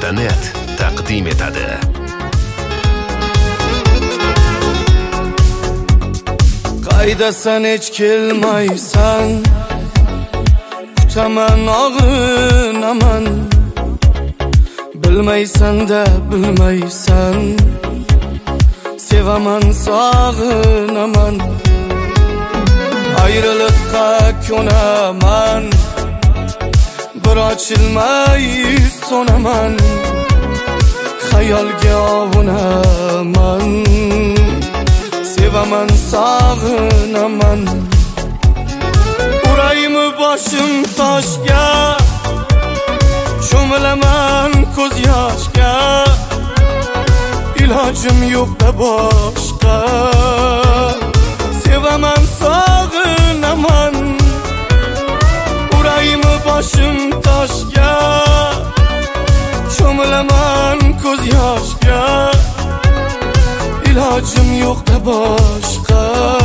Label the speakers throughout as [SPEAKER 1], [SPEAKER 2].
[SPEAKER 1] Media.net taqdim etadi.
[SPEAKER 2] Qaydasan hech kelmaysan, kutaman og'rinaman. Bilmaysan da bilmaysan, sevaman sog'inaman. Ayrılıkka ko'naman, bir ochilmay so'naman. Xayolga ovunaman, sevaman sog'inaman. Uraymi boshim toshga, cho'milaman ko'z yoshga. Ilojim yo'q-da boshqa, sevaman sog'inaman. Uraymi boshim toshga, cho'milaman ko'z yoshga. Ilojim yo'q-da boshqa,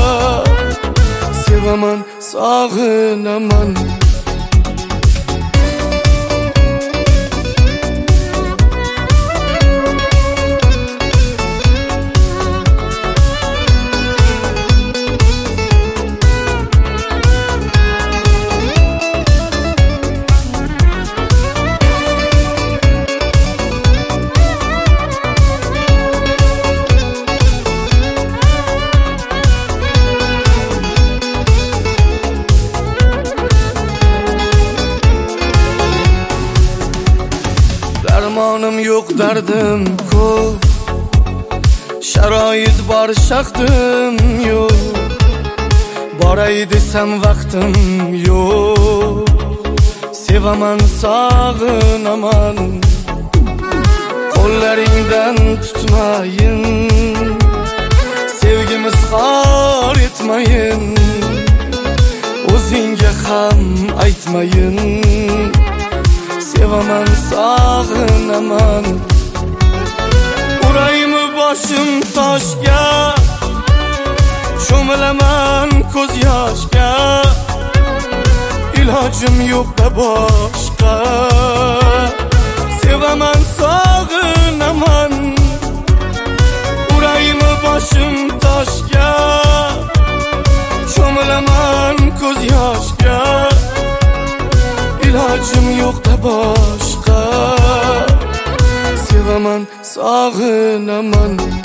[SPEAKER 2] sevaman sog'inaman. Darmonim yo'q, dardim ko'p, sharoit bor, shaqtim yo'q. Boray desam vaqtim yo'q, sevaman sog'inaman. Qo'llaringdan tutmayin, sevgimiz xor etmayin. O'zingga ham aytmayin, sevaman sog'inaman. Uraymi boshim toshga, cho'milaman ko'z yoshga. Ilojim yo'q-da boshqa, sevaman sog'inaman. Uraymi boshim toshga, cho'milaman ko'z yoshga. Ilojim yo'q-da boshqa, sevaman sog'inaman.